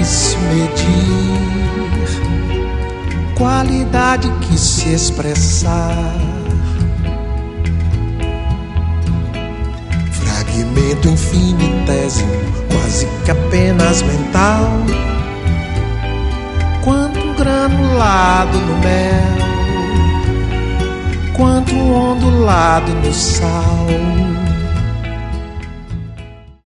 que se medir, qualidade que se expressar, fragmento infinitésimo, quase que apenas mental, quanto granulado no mel, quanto ondulado no sal.